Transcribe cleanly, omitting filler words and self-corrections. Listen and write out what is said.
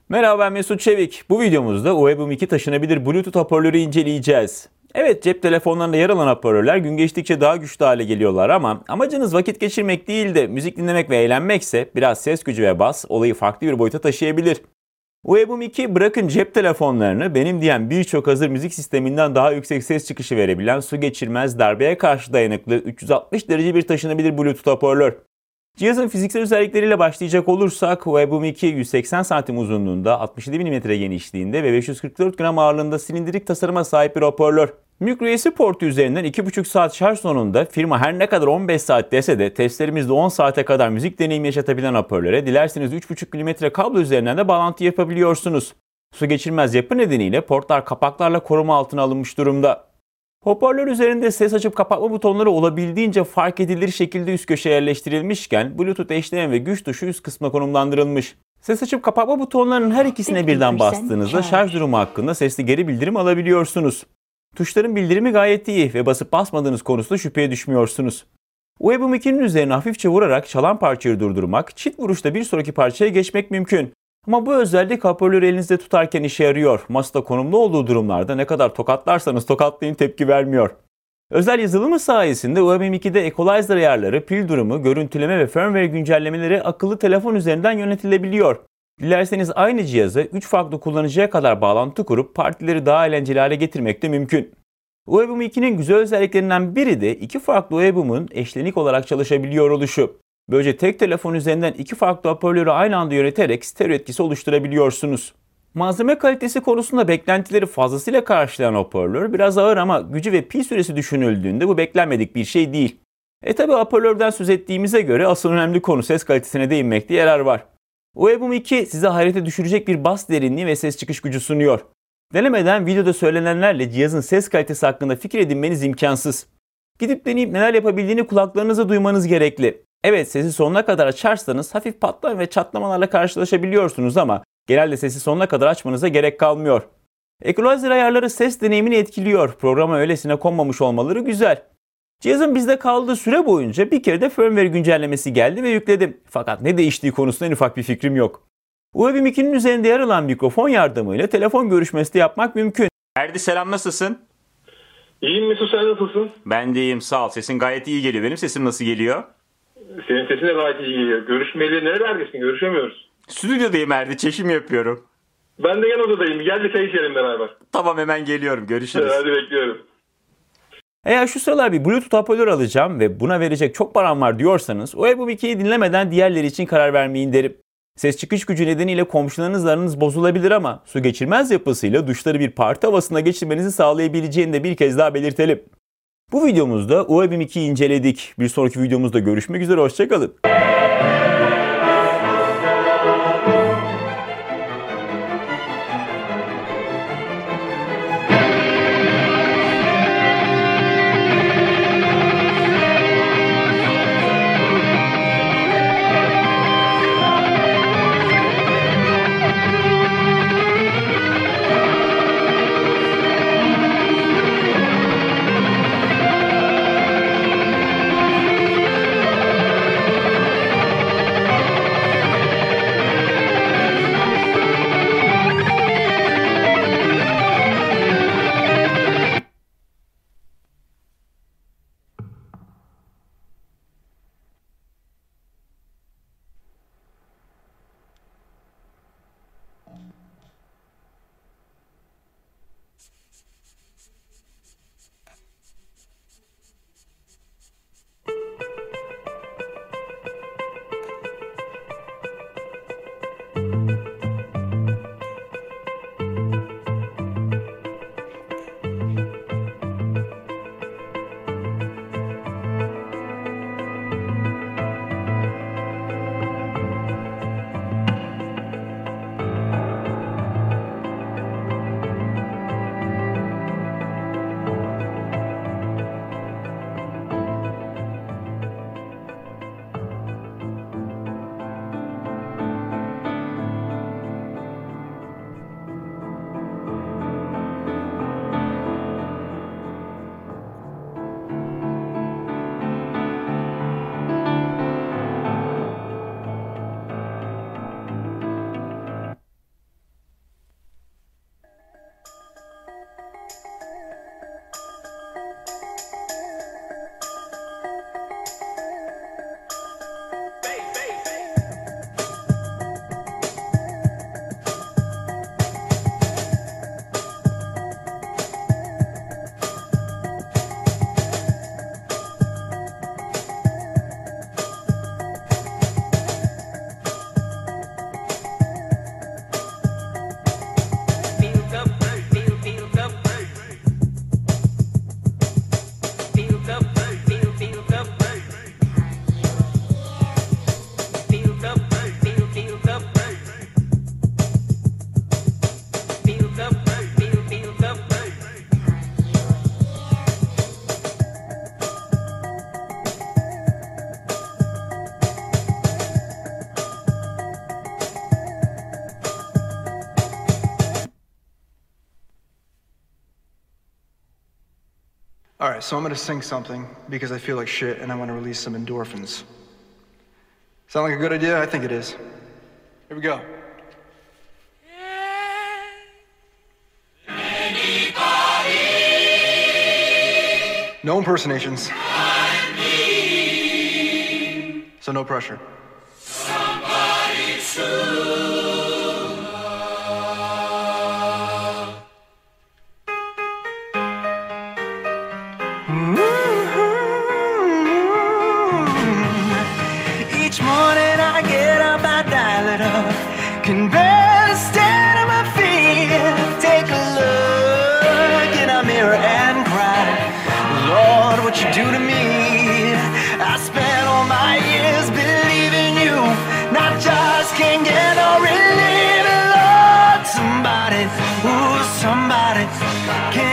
Merhaba, ben Mesut Çevik. Bu videomuzda UEBM 2 taşınabilir Bluetooth hoparlörü inceleyeceğiz. Evet, cep telefonlarında yer alan hoparlörler gün geçtikçe daha güçlü hale geliyorlar ama amacınız vakit geçirmek değil de müzik dinlemek ve eğlenmekse biraz ses gücü ve bas olayı farklı bir boyuta taşıyabilir. UEBM 2 bırakın cep telefonlarını benim diyen birçok hazır müzik sisteminden daha yüksek ses çıkışı verebilen su geçirmez, darbeye karşı dayanıklı 360 derece bir taşınabilir Bluetooth hoparlör. Cihazın fiziksel özellikleriyle başlayacak olursak UEBM 2 180 cm uzunluğunda, 67 mm genişliğinde ve 544 gram ağırlığında silindirik tasarıma sahip bir hoparlör. Micro USB portu üzerinden 2,5 saat şarj sonunda firma her ne kadar 15 saat dese de testlerimizde 10 saate kadar müzik deneyimi yaşatabilen hoparlöre dilerseniz 3,5 mm kablo üzerinden de bağlantı yapabiliyorsunuz. Su geçirmez yapı nedeniyle portlar kapaklarla koruma altına alınmış durumda. Hoparlör üzerinde ses açıp kapatma butonları olabildiğince fark edilir şekilde üst köşeye yerleştirilmişken Bluetooth eşleme ve güç tuşu üst kısma konumlandırılmış. Ses açıp kapatma butonlarının her ikisine birden bastığınızda şarj durumu hakkında sesli geri bildirim alabiliyorsunuz. Tuşların bildirimi gayet iyi ve basıp basmadığınız konusunda şüpheye düşmüyorsunuz. UEBM 2'nin üzerine hafifçe vurarak çalan parçayı durdurmak, çift vuruşta bir sonraki parçaya geçmek mümkün. Ama bu özellik hoparlörü elinizde tutarken işe yarıyor. Masada konumlu olduğu durumlarda ne kadar tokatlarsanız tokatlayın tepki vermiyor. Özel yazılımı sayesinde UEBM 2'de equalizer ayarları, pil durumu, görüntüleme ve firmware güncellemeleri akıllı telefon üzerinden yönetilebiliyor. Dilerseniz aynı cihaza 3 farklı kullanıcıya kadar bağlantı kurup partileri daha eğlenceli hale getirmek de mümkün. UEBM 2'nin güzel özelliklerinden biri de iki farklı UEBM'ın eşlenik olarak çalışabiliyor oluşu. Böylece tek telefon üzerinden iki farklı hoparlörü aynı anda yöneterek stereo etkisi oluşturabiliyorsunuz. Malzeme kalitesi konusunda beklentileri fazlasıyla karşılayan hoparlör biraz ağır ama gücü ve pil süresi düşünüldüğünde bu beklenmedik bir şey değil. Tabi hoparlörden söz ettiğimize göre asıl önemli konu ses kalitesine değinmekte yarar var. UEBM 2 size hayrete düşürecek bir bas derinliği ve ses çıkış gücü sunuyor. Denemeden videoda söylenenlerle cihazın ses kalitesi hakkında fikir edinmeniz imkansız. Gidip deneyip neler yapabildiğini kulaklarınızla duymanız gerekli. Evet, sesi sonuna kadar açarsanız hafif patlama ve çatlamalarla karşılaşabiliyorsunuz ama genelde sesi sonuna kadar açmanıza gerek kalmıyor. Equalizer ayarları ses deneyimini etkiliyor. Programa öylesine konmamış olmaları güzel. Cihazın bizde kaldığı süre boyunca bir kere de firmware güncellemesi geldi ve yükledim. Fakat ne değiştiği konusunda en ufak bir fikrim yok. UEBM 2'nin üzerinde yer alan mikrofon yardımıyla telefon görüşmesi de yapmak mümkün. Erdi, selam, nasılsın? İyiyim Mesut, sen nasılsın? Ben de iyiyim, sağ ol. Sesin gayet iyi geliyor. Benim sesim nasıl geliyor? Senin sesin de gayet iyi geliyor. Görüşmeli nerelerdesin? Görüşemiyoruz. Stüdyodayım Erdi, çekim yapıyorum. Ben de yan odadayım. Gel de çay içelim beraber. Tamam, hemen geliyorum. Görüşürüz. Hadi bekliyorum. Eğer şu sıralar bir Bluetooth hoparlör alacağım ve buna verecek çok param var diyorsanız UEBM 2'yi dinlemeden diğerleri için karar vermeyin derim. Ses çıkış gücü nedeniyle komşularınızla aranız bozulabilir ama su geçirmez yapısıyla duşları bir parti havasına geçirmenizi sağlayabileceğini de bir kez daha belirtelim. Bu videomuzda UEBM 2'yi inceledik. Bir sonraki videomuzda görüşmek üzere, hoşçakalın. All right, so I'm gonna sing something because I feel like shit and I want to release some endorphins. Sound like a good idea? I think it is. Here we go. No impersonations. So no pressure. Each morning I get up, I dial it up. Can barely stand on my feet. Take a look in a mirror and cry. Lord, what you do to me. I spent all my years believing you. Not just can't get no relief. Lord, somebody, ooh, somebody. Can